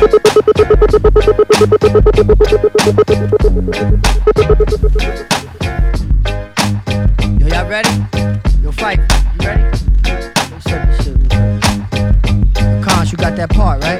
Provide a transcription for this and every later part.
Yo, y'all ready? Yo, Fife, you ready? Let's set this shit. Cons, you got that part, right?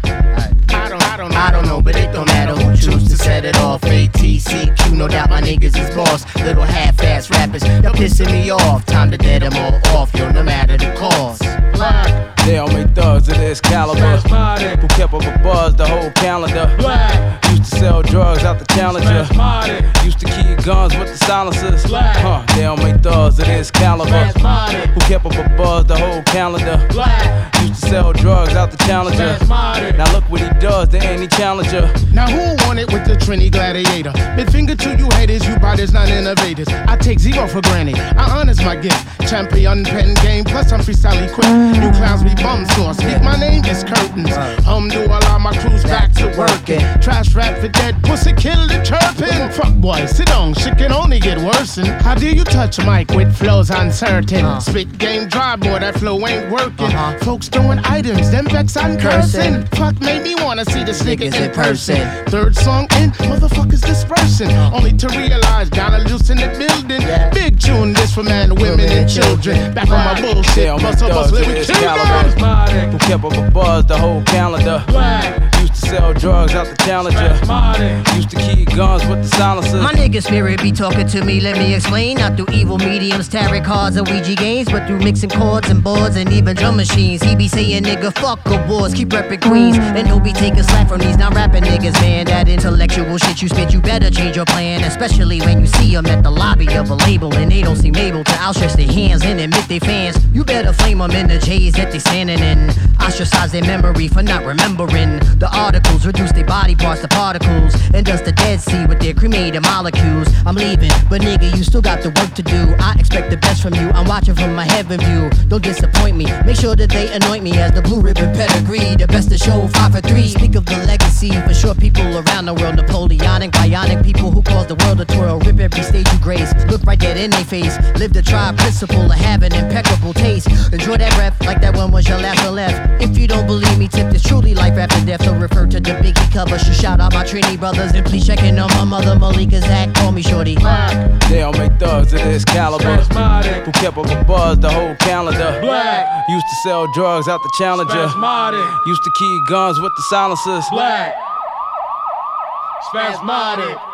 I don't know, but it don't matter who choose to set it off. ATCQ, no doubt my niggas is boss. Little half-ass rappers, y'all pissing me off. Time to dead them all off, yo, no matter the cost. Black. They all make thugs of this caliber. Who kept up a buzz the whole calendar. Black. Used to sell drugs out the Challenger. Used to keep guns with the silencers. They all make thugs of this caliber. Who kept up a buzz the whole calendar. Black. Used to sell drugs out the Challenger. Now look what he does to any challenger. Now who won it with the Trini Gladiator? Mid finger to you haters, you biters not innovators. I take zero for granted, I honors my gift. Champion pen game, plus I'm freestyle equipped. You clowns be bum sore, speak my name, it's curtains. Do allow my crews back to working. Trash rap for dead pussy, kill the chirping. Fuck boy, sit down, shit can only get worsen. How do you touch a mic with flows uncertain? Spit game dry, boy, that flow ain't working. Folks throwing items, them vex I'm cursing. Fuck made me wanna see this nigga in person. Third song in, motherfuckers dispersing. Only to realize, gotta loosen the building. Big tune, this for men, women, and children. Back on my bullshit, muscle, live with children. Who kept up a buzz the whole calendar. Used to sell drugs out the Challenger. Used to keep guns with the silencers. My nigga spirit be talking to me, let me explain. Not through evil mediums, tarot cards, and Ouija games, but through mixing chords and boards and even drum machines. He be saying, nigga, fuck awards, keep reppin' Queens. And don't be taking slack from these non-rapping niggas, man. That intellectual shit you spit, you better change your plan. Especially when you see them at the lobby of a label and they don't seem able to outstretch their hands and admit they fans. You better flame them in the J's that they standing in. Ostracize their memory for not remembering the articles, reduce their body parts to particles, and dust the Dead Sea with their cremated molecules. I'm leaving, but nigga, you still got the work to do. I expect the best from you, I'm watching from my heaven view. Don't disappoint me, make sure that they anoint me as the blue ribbon pedigree, the best to show 5 for 3. Speak of the legacy for sure people around the world, Napoleonic, bionic people who cause the world to twirl. Rip every stage you grace, look right dead in their face. Live the tribe principle of having impeccable taste. Enjoy that breath like that one was your last one left. If you don't believe me, tip this truly life after death. So refer to the Biggie cover. Should shout out my Trini brothers and please check in on my mother Malika Zach. Call me shorty. They all make thugs of this caliber. Who kept up a buzz the whole calendar. Black. Used to sell drugs out the Challenger. Used to keep guns with the silencers. Black. Spasmodic.